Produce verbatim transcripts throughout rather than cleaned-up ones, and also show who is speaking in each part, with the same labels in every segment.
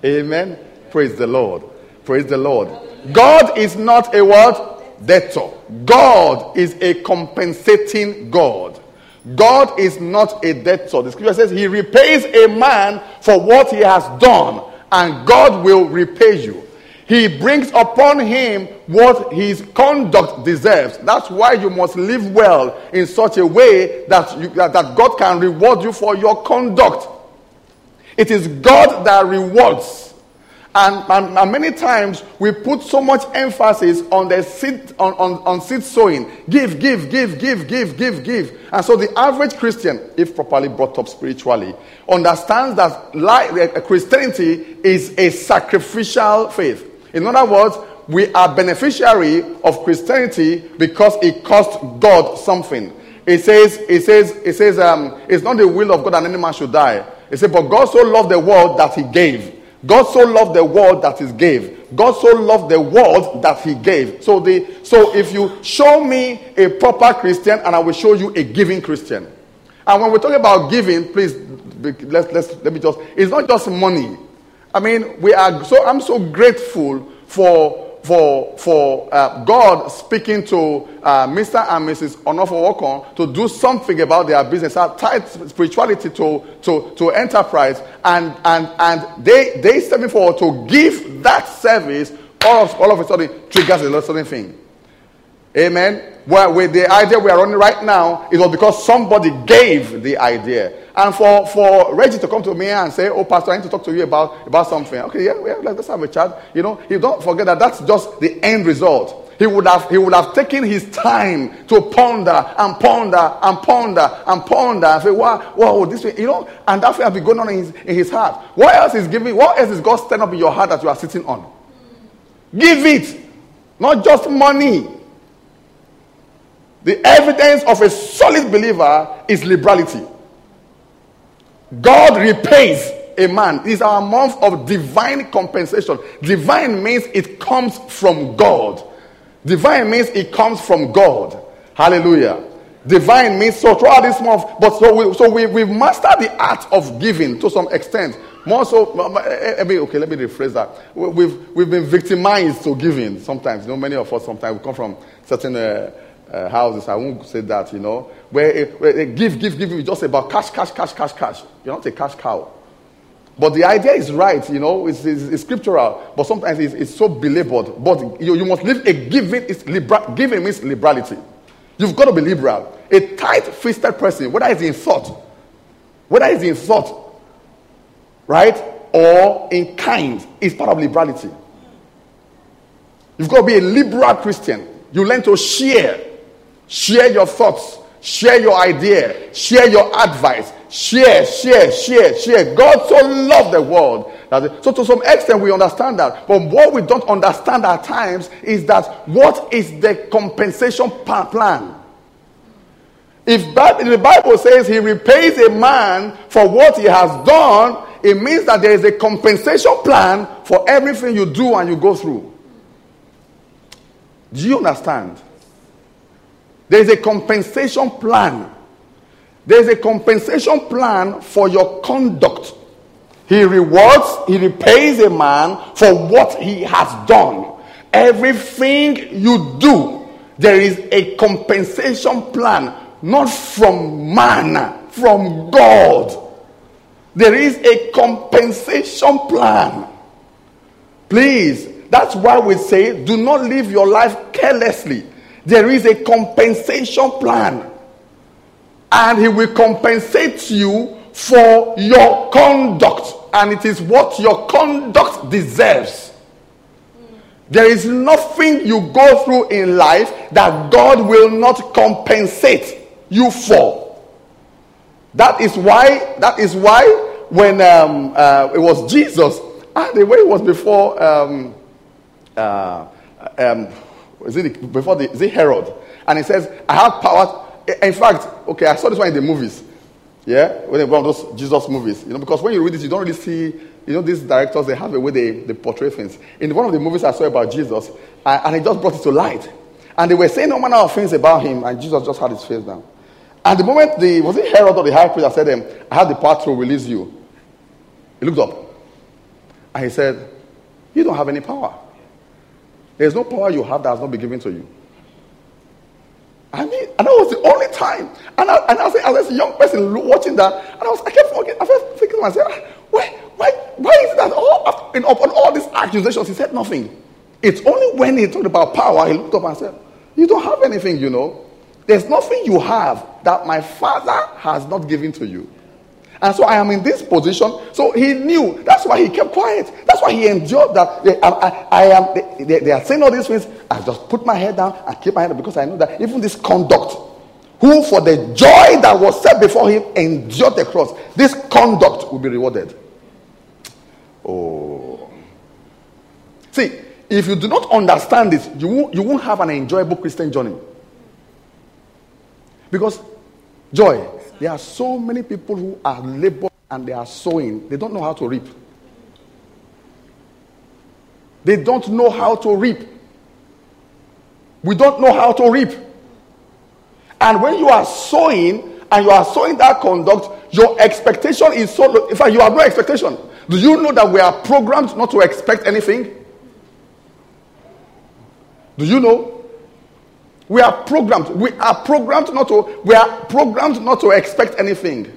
Speaker 1: Amen. Praise the Lord. Praise the Lord. God is not a what? Debtor. God is a compensating God. God is not a debtor. The scripture says he repays a man for what he has done, and God will repay you. He brings upon him what his conduct deserves. That's why you must live well in such a way that, you, that, that God can reward you for your conduct. It is God that rewards. And, and, and many times we put so much emphasis on the seed on, on, on seed sowing. Give, give, give, give, give, give, give. And so the average Christian, if properly brought up spiritually, understands that life, Christianity is a sacrificial faith. In other words, we are beneficiary of Christianity because it cost God something. It says, it says, it says, um, it's not the will of God that any man should die. It says, but God so loved the world that he gave. God so loved the world that he gave. God so loved the world that he gave. So the so if you show me a proper Christian, and I will show you a giving Christian. And when we're talking about giving, please let's let's let me just. It's not just money. I mean, we are so. I'm so grateful for for for uh, God speaking to uh, Mister and Missus Onofowokon to do something about their business. I tied spirituality to to to enterprise, and and and they they stepping forward to give that service. All of all of a sudden triggers a certain thing. Amen. Well, with the idea we are running right now, it was because somebody gave the idea. And for, for Reggie to come to me and say, oh, Pastor, I need to talk to you about, about something. Okay, yeah, yeah, let's have a chat. You know, you don't forget that that's just the end result. He would have he would have taken his time to ponder and ponder and ponder and ponder and say, wow, wow, this way, you know, and that will be going on in his, in his heart. What else is giving? What else is God standing up in your heart that you are sitting on? Give it, not just money. The evidence of a solid believer is liberality. God repays a man. It's our month of divine compensation. Divine means it comes from God. Divine means it comes from God. Hallelujah. Divine means so throughout this month, but so we so we we've mastered the art of giving to some extent. More so, okay, let me rephrase that. We've we've been victimized to giving sometimes. You know, many of us sometimes we come from certain uh, uh, houses. I won't say that, you know, where, where give, give, give. It's just about cash, cash, cash, cash, cash. You're not a cash cow. But the idea is right, you know, it's, it's, it's scriptural, but sometimes it's, it's so belabored. But you, you must live a giving. It's libera- giving means liberality. You've got to be liberal. A tight-fisted person, whether it's in thought, whether it's in thought, right, or in kind, is part of liberality. You've got to be a liberal Christian. You learn to share. Share your thoughts. Share your idea. Share your advice. Share, share, share, share. God so loved the world. That, so to some extent we understand that. But what we don't understand at times is that what is the compensation plan? If the Bible says he repays a man for what he has done, it means that there is a compensation plan for everything you do and you go through. Do you understand? There is a compensation plan. There is a compensation plan for your conduct. He rewards, he repays a man for what he has done. Everything you do, there is a compensation plan, not from man, from God. There is a compensation plan. Please, that's why we say, do not live your life carelessly. There is a compensation plan. And he will compensate you for your conduct. And it is what your conduct deserves. There is nothing you go through in life that God will not compensate you for. That is why, that is why when um, uh, it was Jesus, and the way it was before, um, uh, um, is it before the, is it Herod? And he says, I have power. In fact, okay, I saw this one in the movies. Yeah, when they one of those Jesus movies. You know, because when you read it, you don't really see, you know, these directors, they have a way they, they portray things. In one of the movies I saw about Jesus, uh, and he just brought it to light. And they were saying no manner of things about him, and Jesus just had his face down. And the moment the, was it Herod or the high priest that said, um, I have the power to release you. He looked up. And he said, you don't have any power. There's no power you have that has not been given to you. I mean, and that was the only time. And I, and I was, I was a young person watching that, and I was, I kept thinking, I was thinking to myself, why, why, why is it that all, in, upon all these accusations, he said nothing? It's only when he talked about power, he looked up and said, you don't have anything, you know. There's nothing you have that my Father has not given to you. And so I am in this position. So he knew. That's why he kept quiet. That's why he endured that. I, I, I am. They, they, they are saying all these things. I just put my head down and keep my head down because I know that even this conduct, who for the joy that was set before him endured the cross, this conduct will be rewarded. Oh. See, if you do not understand this, you won't, you won't have an enjoyable Christian journey. Because, joy, there are so many people who are laboring and they are sowing. They don't know how to reap. They don't know how to reap. We don't know how to reap. And when you are sowing, and you are sowing that conduct, your expectation is so low. In fact, you have no expectation. Do you know that we are programmed not to expect anything? Do you know? We are programmed. We are programmed not to. We are programmed not to expect anything.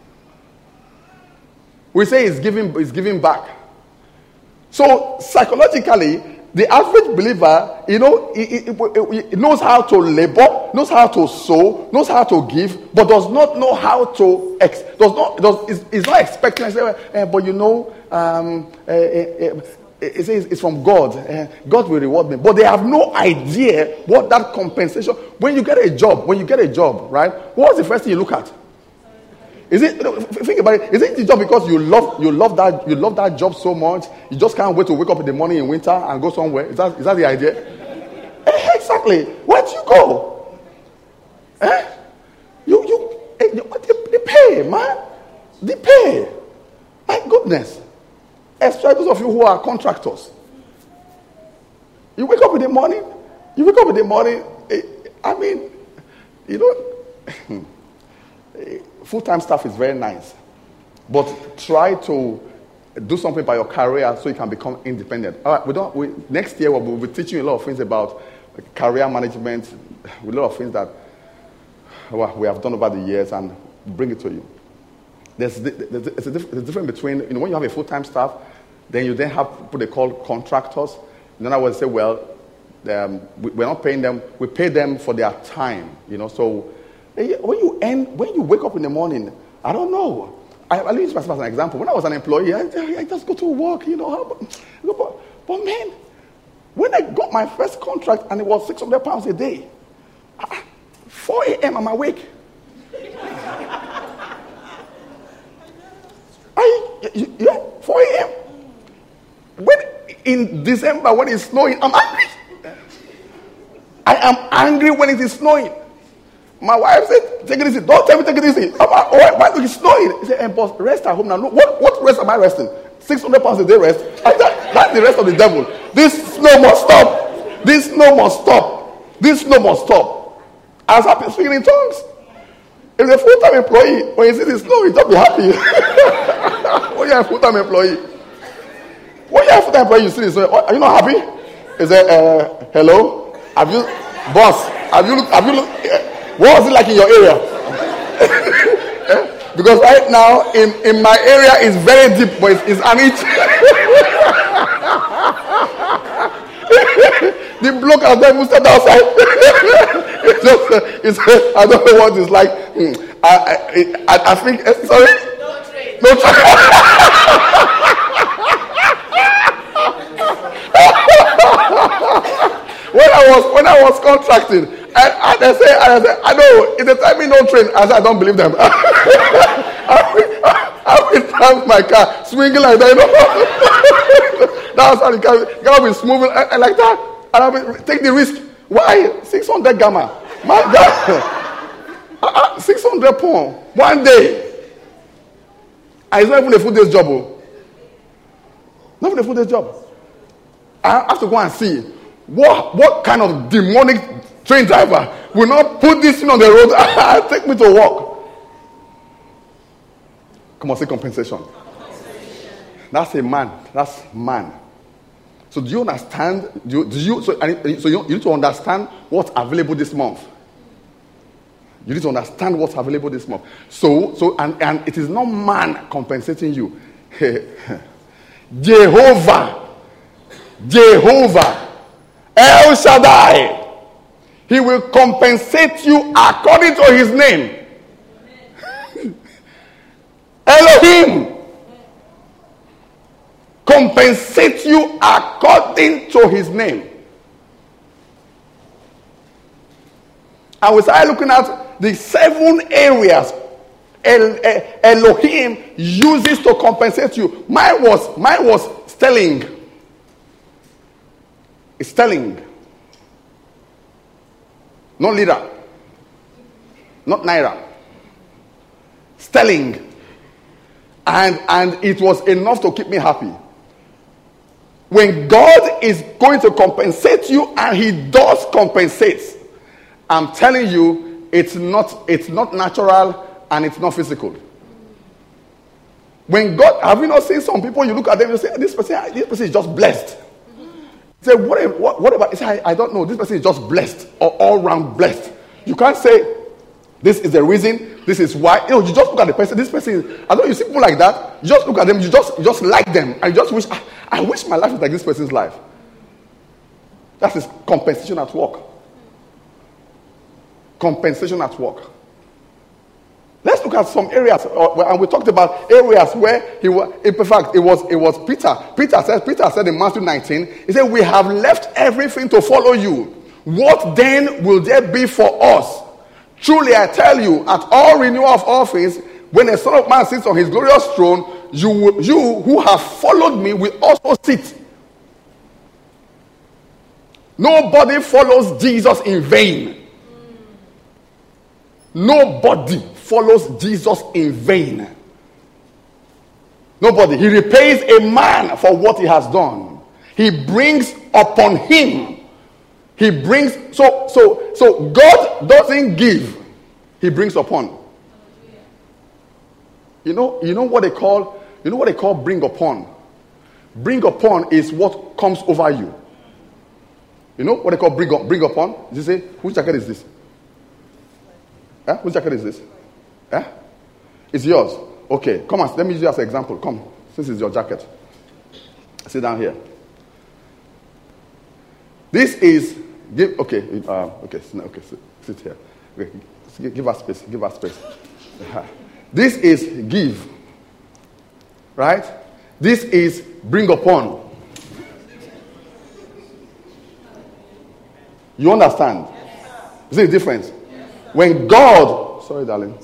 Speaker 1: We say it's giving. It's giving back. So psychologically, the average believer, you know, he, he, he knows how to labor, knows how to sow, knows how to give, but does not know how to. Ex, does not. Does is, is not expecting. I say, eh, but you know, um, eh, eh, eh, it says it's from God. Uh, God will reward me. But they have no idea what that compensation. When you get a job, when you get a job, right? What's the first thing you look at? Is it? Think about it. Is it the job because you love you love that you love that job so much? You just can't wait to wake up in the morning in winter and go somewhere. Is that is that the idea? Exactly. Where do you go? Eh? You you they, they pay, man. They pay. My goodness. Especially those of you who are contractors. You wake up in the morning, you wake up in the morning, I mean, you know, full-time staff is very nice. But try to do something by your career so you can become independent. All right, we don't, we, next year we'll be teaching you a lot of things about career management, a lot of things that well, we have done over the years and bring it to you. There's, there's, there's, a, there's a difference between, you know, when you have a full-time staff, then you then have people they call contractors. In other words, say, well, um, we, we're not paying them. We pay them for their time, you know. So when you end, when you wake up in the morning, I don't know. I, I'll use myself as an example. When I was an employee, I, I just go to work, you know. But, but man, when I got my first contract and it was six hundred pounds a day, four a.m. I'm awake. I, yeah, four a.m. When in December when it's snowing, I'm angry. I am angry when it is snowing. My wife said, "Take it easy. Don't tell me take it easy." I'm like, "Oh, why is it snowing?" He said, "Hey, boss, rest at home now." No, what what rest am I resting? Six hundred pounds a day rest. I said, that's the rest of the devil. This snow must stop. This snow must stop. This snow must stop. I was happy speaking in tongues. If a full-time employee, when you see the snow, you just be happy. When you're a full-time employee, when you're a full-time employee, you see this. Are you not happy? Is it uh, hello? Have you, boss? Have you looked? Have you looked? Uh, what was it like in your area? Because right now in, in my area it's very deep, but it's, it's an inch. The bloke has never stepped outside. It's just, uh, it's, uh, I don't know what it's like. Mm. I, I, I think. Uh, sorry. No train. No train. when I was when I was contracting, and, and I say, I say, I know if they tell me no train, I say I don't believe them. I will, I will drive my car swinging like that. You know? That's how the car, the car will be moving and, and like that. And I will take the risk. Why? six hundred gamma. My God. six hundred pounds. One day. And it's not even a full day's job. Oh. Not even a full day's job. I have to go and see what, what kind of demonic train driver will not put this thing on the road and take me to work. Come on, say compensation. That's a man. That's man. So do you understand? Do you, do you so, so you, you need to understand what's available this month. You need to understand what's available this month. So, so and, and it is not man compensating you. Jehovah. Jehovah. El Shaddai. He will compensate you according to his name. Elohim. Compensate you according to his name. And we started looking at the seven areas El, El, Elohim uses to compensate you. Mine was, mine was sterling. Sterling. Not lira. Not naira. Sterling. And, and it was enough to keep me happy. When God is going to compensate you, and he does compensate, I'm telling you, it's not, it's not natural and it's not physical. When God, have you not seen some people, you look at them and you say, this person, this person is just blessed. You say, what, what, what about, you say, I, I don't know, this person is just blessed, or all round blessed. You can't say, this is the reason, this is why. You know, you just look at the person, this person is, I don't know, you see people like that, you just look at them, you just, you just like them, and you just wish, I, I wish my life was like this person's life. That is compensation at work. Compensation at work. Let's look at some areas, and we talked about areas where he was. In fact, it was it was Peter. Peter said. Peter said in Matthew nineteen, he said, "We have left everything to follow you. What then will there be for us? Truly, I tell you, at all renewal of all things, when the Son of Man sits on his glorious throne, you will, you who have followed me will also sit." Nobody follows Jesus in vain. Nobody follows Jesus in vain. Nobody. He repays a man for what he has done. He brings upon him. He brings, so so so God doesn't give, he brings upon. You know, you know what they call, you know what they call bring upon? Bring upon is what comes over you. You know what they call bring up, bring upon? You say, whose jacket is this? Eh? Whose jacket is this? Eh? It's yours. Okay, come on, let me use you as an example. Come, since it's your jacket. Sit down here. This is, give, okay, uh, okay, okay, sit, sit here. Okay, give us space, give us space. This is give, right? This is bring upon. You understand? Is it a difference? When God, sorry darling,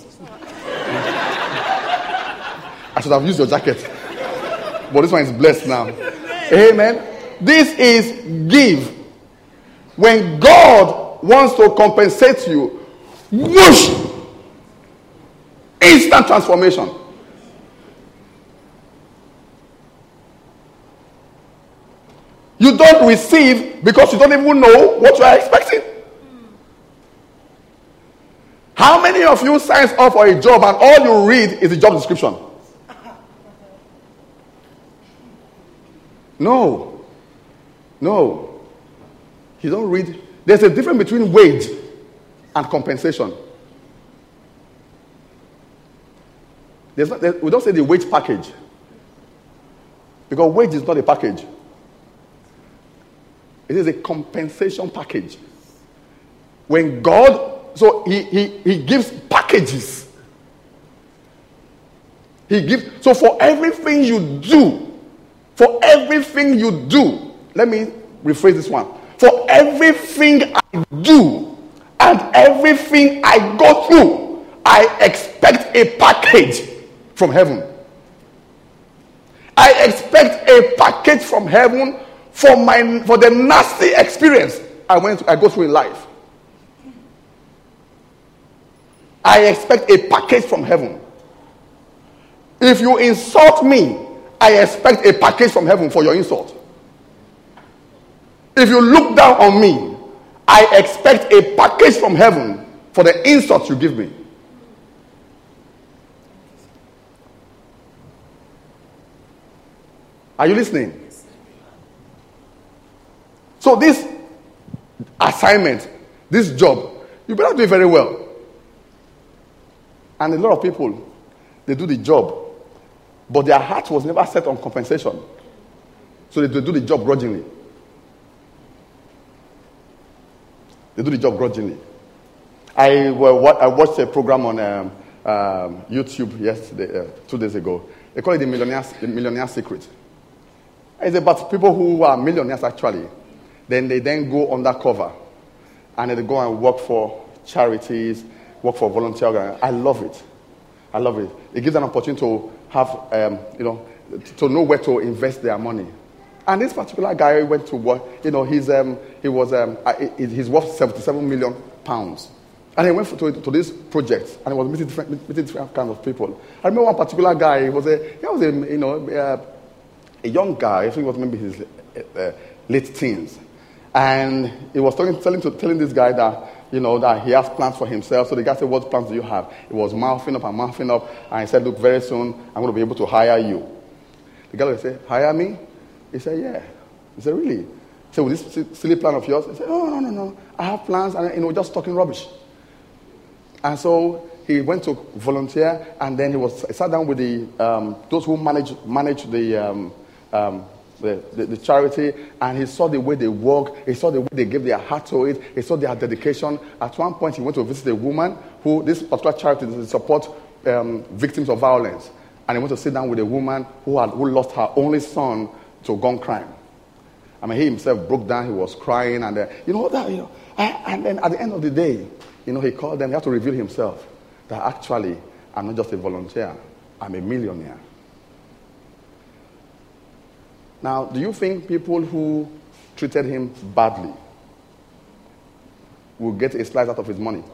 Speaker 1: I should have used your jacket, but this one is blessed now. Amen. This is give. When God wants to compensate you, whoosh, instant transformation. You don't receive because you don't even know what you are expecting. How many of you signs up for a job and all you read is the job description? No. No. You don't read. There's a difference between wage and compensation. There's not, there, we don't say the wage package. Because wage is not a package. It is a compensation package. When God, so he, he, he gives packages. He gives, so for everything you do, for everything you do, let me rephrase this one. For everything I do and everything I go through, I expect a package from heaven. I expect a package from heaven for my for the nasty experience I went to, I go through in life. I expect a package from heaven. If you insult me, I expect a package from heaven for your insult. If you look down on me, I expect a package from heaven for the insult you give me. Are you listening? So this assignment, this job, you better do it very well. And a lot of people, they do the job, but their heart was never set on compensation. So they do the job grudgingly. They do the job grudgingly. I, well, what, I watched a program on um, um, YouTube yesterday, uh, two days ago. They call it the Millionaire's, the Millionaire's Secret. It's about people who are millionaires actually. Then they then go undercover and they go and work for charities, work for volunteer organizations. I love it. I love it. It gives an opportunity to have, um, you know, to know where to invest their money. And this particular guy went to work, you know, he's, um, he was, um, he's worth seventy-seven million pounds. And he went for, to, to this project and he was meeting different, meeting different kinds of people. I remember one particular guy, he was a, he was a, you know, uh, a young guy, I think he was maybe his uh, late teens. And he was talking, telling, to, telling this guy that, you know, that he has plans for himself. So the guy said, what plans do you have? He was mouthing up and mouthing up. And he said, look, very soon, I'm going to be able to hire you. The guy would say, hire me? He said, yeah. He said, really? He said, with this silly plan of yours? He said, oh, no, no, no. I have plans, and, you know, just talking rubbish. And so he went to volunteer, and then he was he sat down with the um, those who manage manage the, um, um, the, the the charity, and he saw the way they work. He saw the way they gave their heart to it. He saw their dedication. At one point, he went to visit a woman who this particular charity support um, victims of violence, and he went to sit down with a woman who had who lost her only son to gun crime. I mean, he himself broke down. He was crying, and uh, you know that. You know, and, and then at the end of the day, you know, he called them. He had to reveal himself that actually, I'm not just a volunteer. I'm a millionaire. Now, do you think people who treated him badly will get a slice out of his money?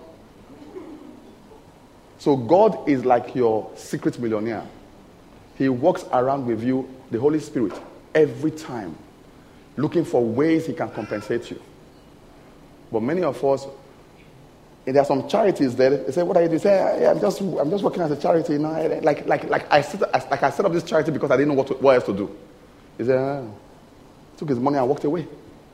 Speaker 1: So God is like your secret millionaire. He walks around with you, the Holy Spirit, every time, looking for ways he can compensate you. But many of us, and there are some charities there. They say, "What are you doing?" They say, "I'm just, I'm just working as a charity." You know, like, like, like I set, like I set up this charity because I didn't know what, to, what else to do. He said, ah. Took his money and walked away.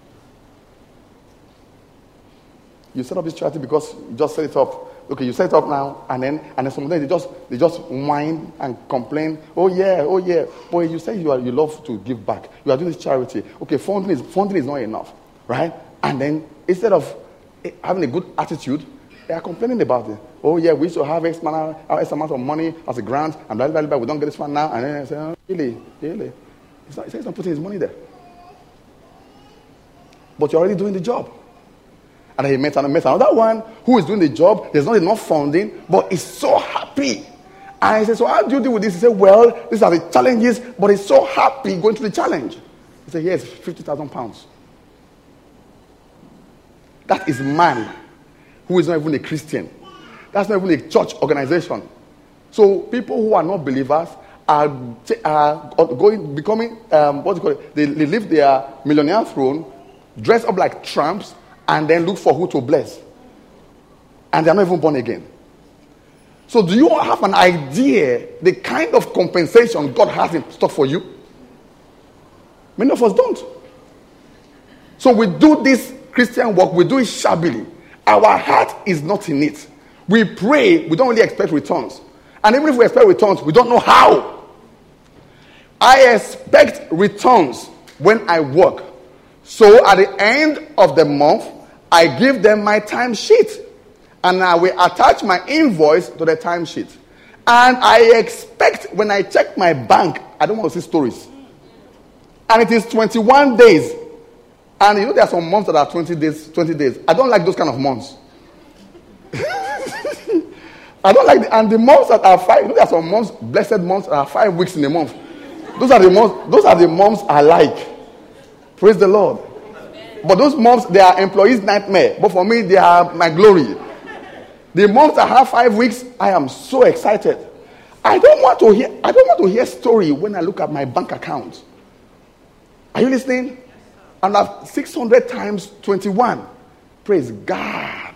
Speaker 1: You set up this charity because you just set it up. Okay, you set it up now, and then, and then some of them they just, they just whine and complain. Oh yeah, oh yeah. Boy, you say you are, you love to give back. You are doing this charity. Okay, funding is, funding is not enough, right? And then instead of having a good attitude, they are complaining about it. Oh yeah, we should have X amount, X amount of money as a grant, and blah, blah, blah, we don't get this one now. And then I say, oh, really, really? He's not, he's not putting his money there. But you're already doing the job. And he met, met another one who is doing the job. There's not enough funding, but he's so happy. And he said, so how do you deal with this? He said, well, these are the challenges, but he's so happy going through the challenge. He said, yes, fifty thousand pounds. That is man who is not even a Christian. That's not even a church organization. So people who are not believers are, are going, becoming, um, what do you call it? They, they leave their millionaire throne, dress up like tramps, and then look for who to bless. And they're not even born again. So do you have an idea the kind of compensation God has in stock for you? Many of us don't. So we do this Christian work, we do it shabbily. Our heart is not in it. We pray, we don't really expect returns. And even if we expect returns, we don't know how. I expect returns when I work. So at the end of the month, I give them my timesheet. And I will attach my invoice to the timesheet. And I expect when I check my bank, I don't want to see stories. And it is twenty-one days. And you know there are some months that are twenty days, twenty days. I don't like those kind of months. I don't like the, and the months that are five, you know there are some months, blessed months that are five weeks in a month. Those are the months, those are the months I like. Praise the Lord. But those months, they are employees' nightmare. But for me, they are my glory. The months that have five weeks, I am so excited. I don't want to hear, I don't want to hear story when I look at my bank account. Are you listening? And I've six hundred times twenty-one. Praise God.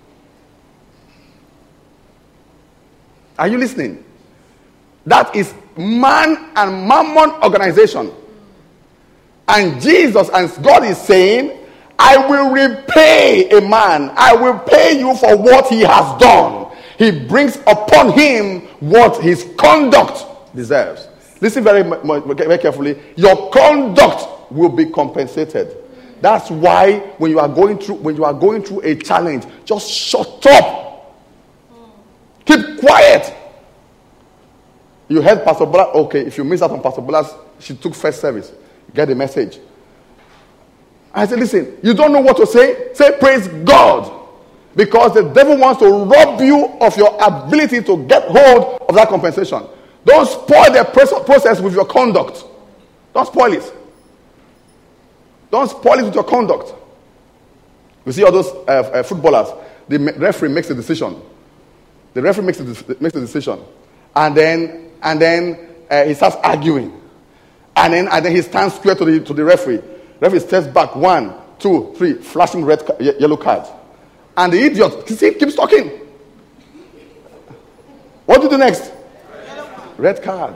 Speaker 1: Are you listening? That is man and mammon organization. And Jesus and God is saying, I will repay a man. I will pay you for what he has done. He brings upon him what his conduct deserves. Listen very, very carefully. Your conduct will be compensated. That's why when you are going through when you are going through a challenge, just shut up. Keep quiet. You heard Pastor Bola. Okay, if you miss out on Pastor Bola's, she took first service. Get the message. I said, listen, you don't know what to say? Say praise God. Because the devil wants to rob you of your ability to get hold of that compensation. Don't spoil the process with your conduct. Don't spoil it. Don't spoil it with your conduct. You see all those uh, uh, footballers, the referee makes a decision. The referee makes a, makes a decision. And then, and then uh, he starts arguing. And then, and then he stands square to the, to the referee. Referee steps back. One, two, three. Flashing red, yellow card. And the idiot see, keeps talking. What do you do next? Red card.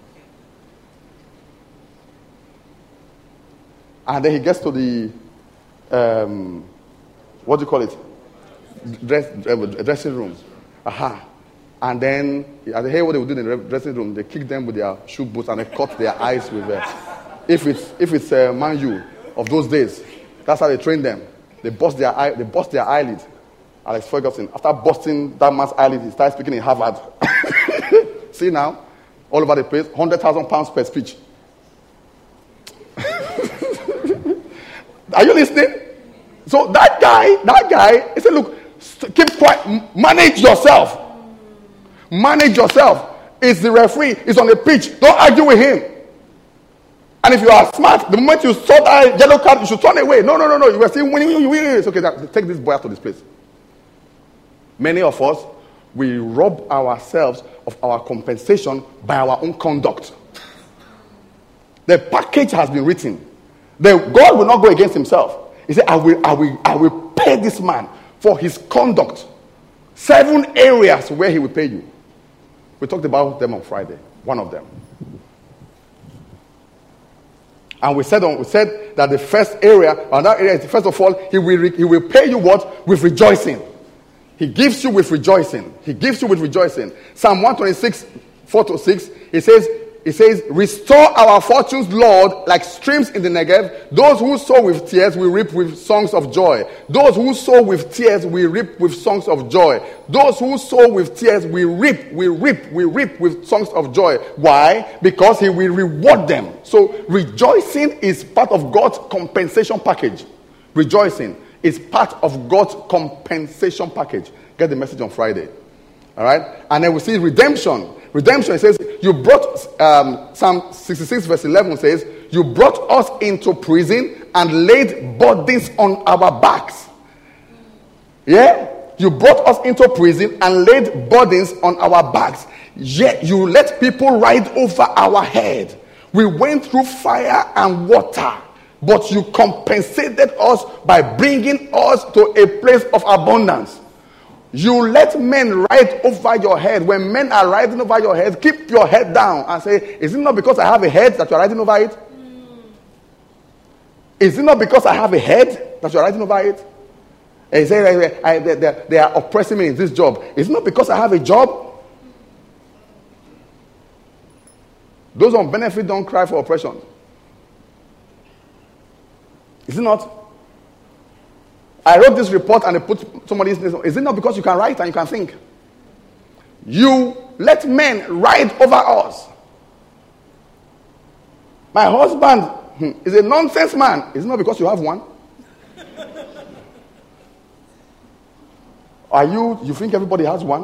Speaker 1: And then he gets to the, um, what do you call it? Dress, uh, dressing room. Aha. And then, and they hear what they would do in the dressing room. They kick them with their shoe boots and they cut their eyes with uh, if it's if it's uh, Man U of those days, that's how they train them. They bust their eye, they bust their eyelid. Alex Ferguson, after busting that man's eyelid, he started speaking in Harvard. See now, all over the place, one hundred thousand pounds per speech. Are you listening? So that guy, that guy, he said, look, st- keep quiet, manage yourself. Manage yourself. It's the referee, it's on the pitch. Don't argue with him. And if you are smart, the moment you saw that yellow card, you should turn away. No, no, no, no. You were saying, winning, you win. It's okay, that, take this boy out of this place. Many of us, we rob ourselves of our compensation by our own conduct. The package has been written. The, God will not go against himself. He said, I will, I will, I will pay this man for his conduct. Seven areas where he will pay you. We talked about them on Friday. One of them. And we said, on, we said that the first area, and that area is, first of all, he will, he will pay you what? With rejoicing. He gives you with rejoicing. He gives you with rejoicing. Psalm one twenty-six, four to six, he says, He says, restore our fortunes, Lord, like streams in the Negev. Those who sow with tears will reap with songs of joy. Those who sow with tears will reap with songs of joy. Those who sow with tears will reap, will reap, will reap with songs of joy. Why? Because he will reward them. So rejoicing is part of God's compensation package. Rejoicing is part of God's compensation package. Get the message on Friday. All right? And then we see redemption. Redemption, it says, you brought, um, Psalm sixty-six verse eleven says, you brought us into prison and laid burdens on our backs. Yeah? You brought us into prison and laid burdens on our backs. Yet you let people ride over our head. We went through fire and water, but you compensated us by bringing us to a place of abundance. You let men ride over your head. When men are riding over your head, keep your head down and say, is it not because I have a head that you're riding over it? Mm. Is it not because I have a head that you're riding over it? And you say, I, I, they, they, they are oppressing me in this job. Is it not because I have a job? Those on benefit don't cry for oppression. Is it not? I wrote this report and I put somebody's name. Is it not because you can write and you can think? You let men ride over us. My husband hmm, is a nonsense man. Is it not because you have one? Are you, you think everybody has one?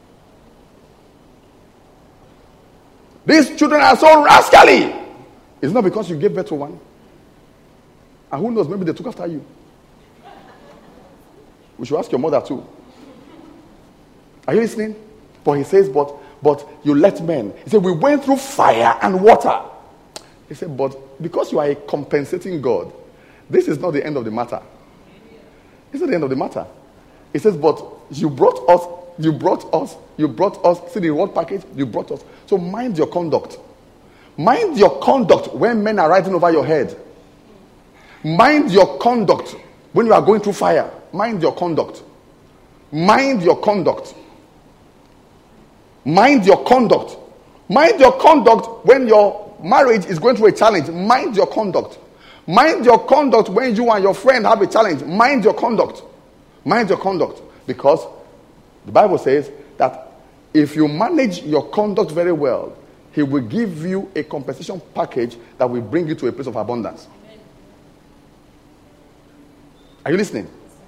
Speaker 1: These children are so rascally. Is it not because you gave birth to one? And who knows, maybe they took after you. We should ask your mother too. Are you listening? But he says, but but you let men. He said, we went through fire and water. He said, but because you are a compensating God, this is not the end of the matter. It's not the end of the matter. He says, but you brought us You brought us. You brought us. See the reward package? You brought us. So mind your conduct. Mind your conduct when men are riding over your head. Mind your conduct when you are going through fire. Mind your conduct. Mind your conduct. Mind your conduct. Mind your conduct when your marriage is going through a challenge. Mind your conduct. Mind your conduct when you and your friend have a challenge. Mind your conduct. Mind your conduct. Because the Bible says that if you manage your conduct very well, he will give you a compensation package that will bring you to a place of abundance. Amen. Are you listening?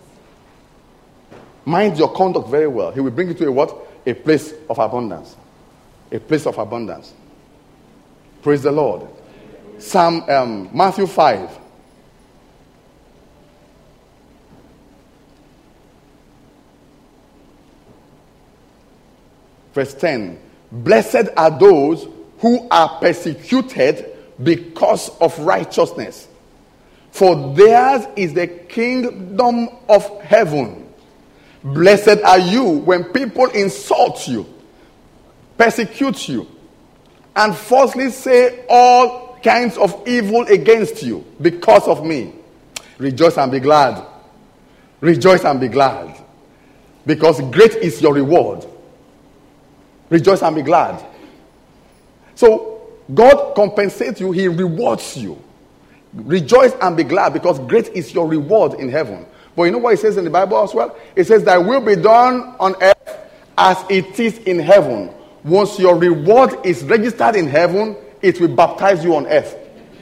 Speaker 1: Mind your conduct very well. He will bring you to a what? A place of abundance. A place of abundance. Praise the Lord. Psalm, um, Matthew five. Verse ten. Blessed are those who are persecuted because of righteousness, for theirs is the kingdom of heaven. Blessed are you when people insult you, persecute you, and falsely say all kinds of evil against you because of me. Rejoice and be glad. Rejoice and be glad, because great is your reward. Rejoice and be glad. So God compensates you. He rewards you. Rejoice and be glad, because great is your reward in heaven. But you know what it says in the Bible as well? It says that will be done on earth as it is in heaven. Once your reward is registered in heaven, it will baptize you on earth.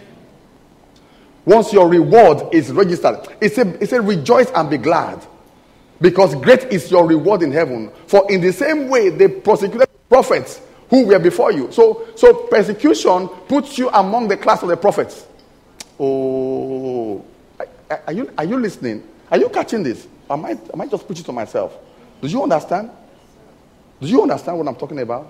Speaker 1: Once your reward is registered, it said, it said rejoice and be glad, because great is your reward in heaven. For in the same way they persecuted prophets who were before you. So, so persecution puts you among the class of the prophets. Oh, are you, are you listening? Are you catching this? I might, I might just preach it to myself. Do you understand? Do you understand what I'm talking about?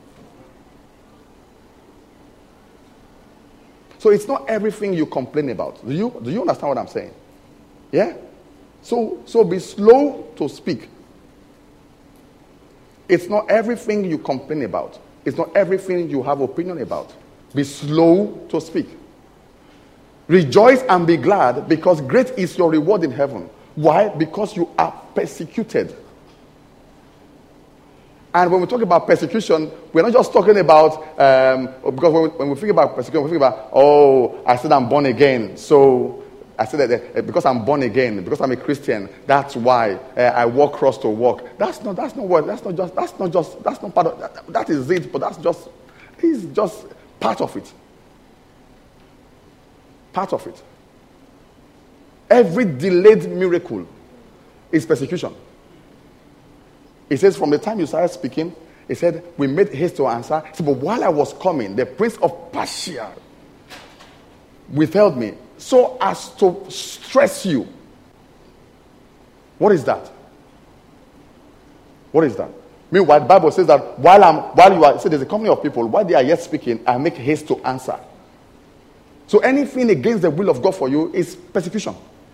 Speaker 1: So it's not everything you complain about. Do you, do you understand what I'm saying? Yeah? So, so be slow to speak. It's not everything you complain about. It's not everything you have opinion about. Be slow to speak. Rejoice and be glad, because great is your reward in heaven. Why? Because you are persecuted. And when we talk about persecution, we're not just talking about, um, because when we, when we think about persecution, we think about, oh, I said I'm born again. So I said that uh, because I'm born again, because I'm a Christian, that's why uh, I walk cross to walk. That's not, that's not what, that's not just, that's not just, that's not part of, that, that is it, but that's just, it's just part of it. Part of it. Every delayed miracle is persecution. It says from the time you started speaking, it said, we made haste to answer. Said, but while I was coming, the prince of Persia withheld me so as to stress you. What is that? What is that? Meanwhile, the Bible says that while I'm, while you are, so there's a company of people, while they are yet speaking, I make haste to answer. So anything against the will of God for you is persecution.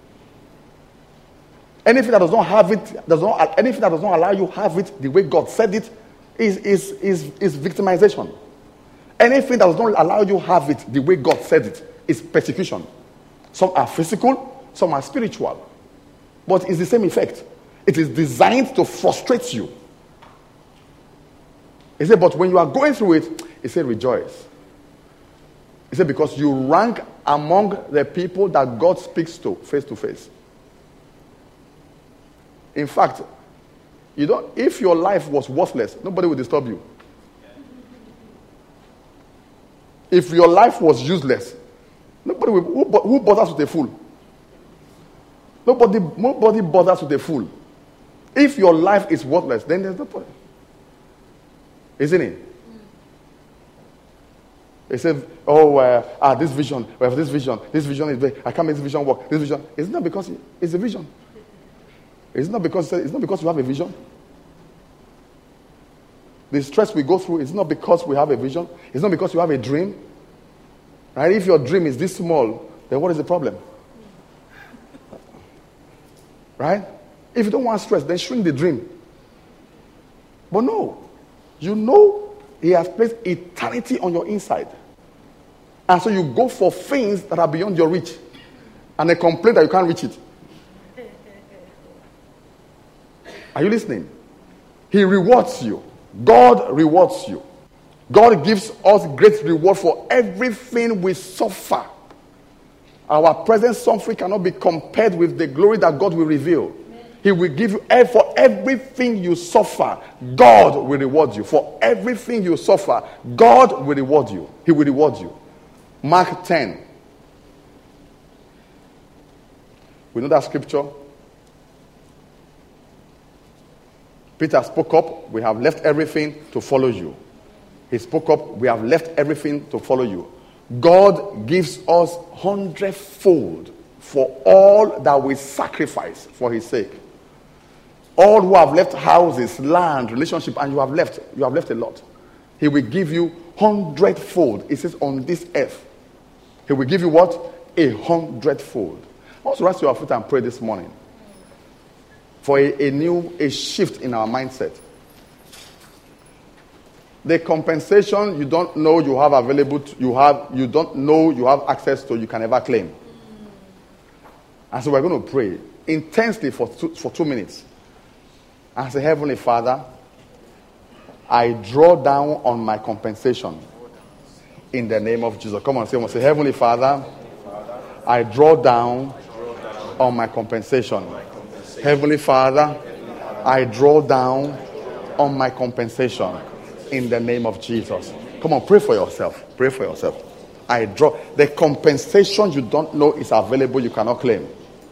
Speaker 1: Anything that does not have it, does not, anything that does not allow you have it the way God said it, is, is, is, is victimization. Anything that does not allow you have it the way God said it is persecution. Some are physical, some are spiritual. But it's the same effect. It is designed to frustrate you. He said, but when you are going through it, he said, rejoice. He said, because you rank among the people that God speaks to face to face. In fact, you don't, if your life was worthless, nobody would disturb you. If your life was useless, nobody will, who, who bothers with a fool? Nobody, nobody bothers with a fool. If your life is worthless, then there's no point. Isn't it? They said, oh, uh, ah, this vision, we have this vision, this vision is big. I can't make this vision work. This vision, it's not because it's a vision. It's not because it's not because you have a vision. The stress we go through is not because we have a vision. It's not because you have a dream. Right? If your dream is this small, then what is the problem? Right? If you don't want stress, then shrink the dream. But no, you know he has placed eternity on your inside. And so you go for things that are beyond your reach. And they complain that you can't reach it. Are you listening? He rewards you. God rewards you. God gives us great reward for everything we suffer. Our present suffering cannot be compared with the glory that God will reveal. Amen. He will give you, for everything you suffer, God will reward you. For everything you suffer, God will reward you. He will reward you. Mark ten. We know that scripture. Peter spoke up. We have left everything to follow you. He spoke up. We have left everything to follow you. God gives us hundredfold for all that we sacrifice for his sake. All who have left houses, land, relationship, and you have left, you have left a lot. He will give you hundredfold. It says on this earth. He will give you what? A hundredfold. I want to rise to your foot and pray this morning for a, a new, a shift in our mindset. The compensation you don't know you have available, to, you have, you don't know you have access to, you can never claim. And so we're going to pray intensely for two, for two minutes. And say, Heavenly Father, I draw down on my compensation in the name of Jesus. Come on, say, say Heavenly Father, I draw down on my compensation. Heavenly Father, I draw down on my compensation. In the name of Jesus. Come on, pray for yourself. Pray for yourself. I draw. The compensation you don't know is available, you cannot claim.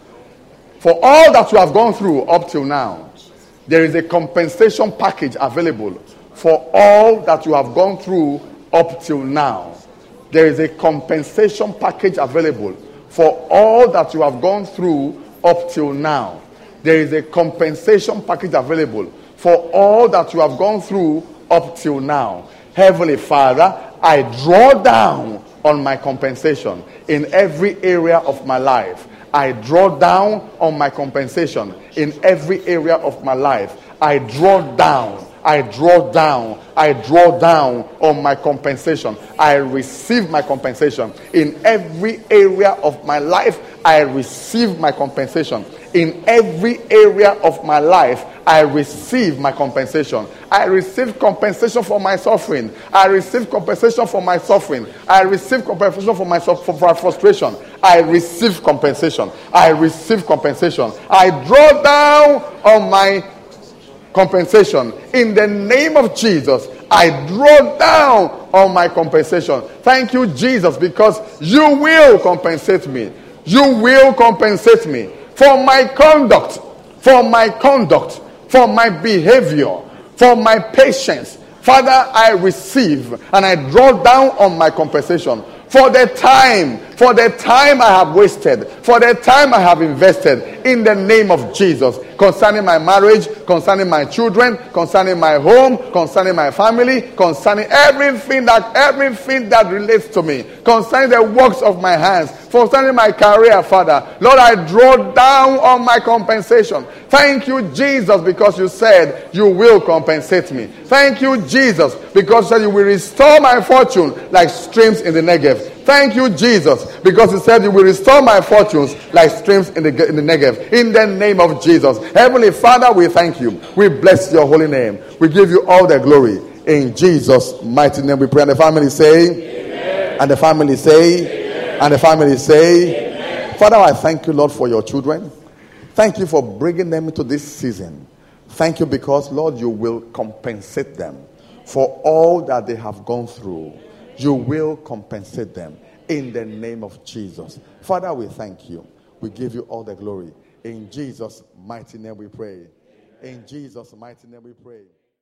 Speaker 1: For all that you have gone through up till now, there is a compensation package available. For all that you have gone through up till now, there is a compensation package available. For all that you have gone through up till now, there is a compensation package available. For all that you have gone through up till now. Heavenly Father, I draw down on my compensation in every area of my life. I draw down on my compensation in every area of my life. I draw down. I draw down. I draw down on my compensation. I receive my compensation in every area of my life. I receive my compensation in every area of my life. I receive my compensation. I receive compensation for my suffering. I receive compensation for my suffering. I receive compensation for my for my frustration. I receive compensation. I receive compensation. I draw down on my compensation. In the name of Jesus, I draw down on my compensation. Thank you, Jesus, because you will compensate me. You will compensate me for my conduct, for my conduct, for my behavior, for my patience. Father, I receive and I draw down on my compensation for the time, for the time I have wasted, for the time I have invested in the name of Jesus, concerning my marriage, concerning my children, concerning my home, concerning my family, concerning everything that everything that relates to me, concerning the works of my hands, concerning my career, Father. Lord, I draw down on my compensation. Thank you, Jesus, because you said you will compensate me. Thank you, Jesus, because you said you will restore my fortune like streams in the Negev. Thank you, Jesus, because you said you will restore my fortunes like streams in the, in the Negev. In the name of Jesus. Heavenly Father, we thank you. We bless your holy name. We give you all the glory. In Jesus' mighty name we pray. And the family say, Amen. And the family say, Amen. And the family say, Amen. Father, I thank you, Lord, for your children. Thank you for bringing them into this season. Thank you because, Lord, you will compensate them for all that they have gone through. You will compensate them in the name of Jesus. Father, we thank you. We give you all the glory. In Jesus' mighty name we pray. In Jesus' mighty name we pray.